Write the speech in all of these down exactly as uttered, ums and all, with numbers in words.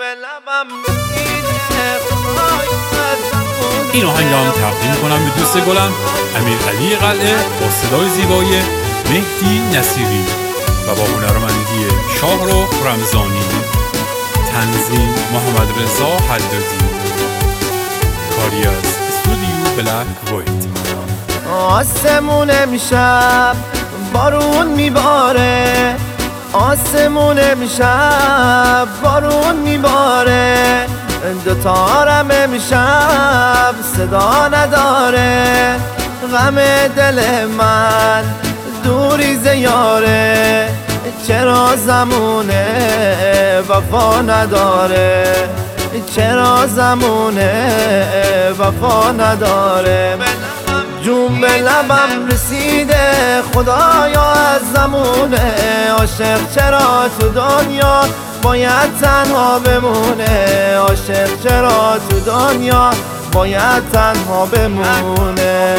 این آهنگم تقدیم کنم به دوست گلم امیرعلی قلعه با صدای زیبای مهدی نصیری و با هنرمندی شاهرخ رمضانی، تنظیم محمد رضا حدادی، کاری از استودیو بلک وایت. آسمون امشب بارون میباره، آسمون امشب بارون میباره، دوتارم امشب صدا نداره، غم دل من دوری زیاره، چرا زمونه وفا نداره، چرا زمونه وفا نداره. جون به لبم رسیده خدایا از زمونه، عاشق چرا تو دنیا باید تنها بمونه، عاشق چرا تو دنیا باید تنها بمونه.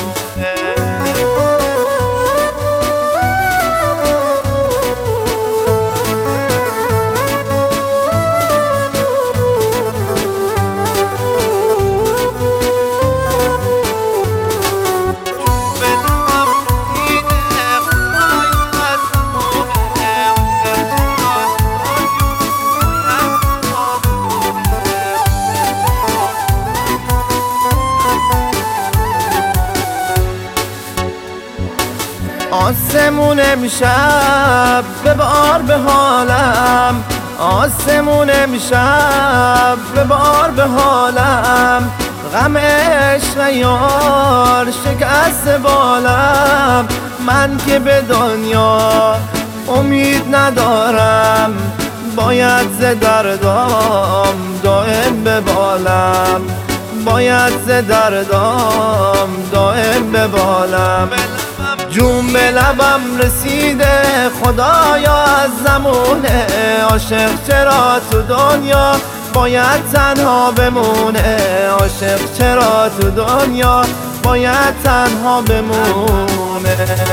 آسمون امشب ببار به حالم، آسمون امشب ببار به حالم، غم عشق یار شکست بالم، من که به دنیا امید ندارم، باید ز دردام دائم ببالم، باید ز دردام دائم ببالم. جون به لبم رسیده خدایا از زمونه، عاشق چرا تو دنیا باید تنها بمونه، عاشق چرا تو دنیا باید تنها بمونه.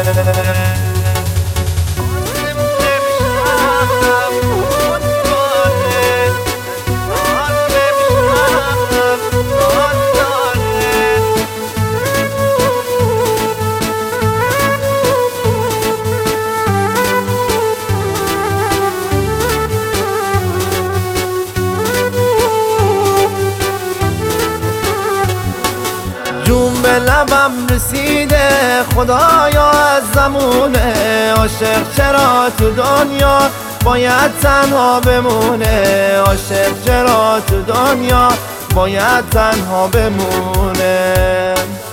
جون به لبم رسیده خدایا از زمونه، عاشق چرا تو دنیا باید تنها بمونه، عاشق چرا تو دنیا باید تنها بمونه.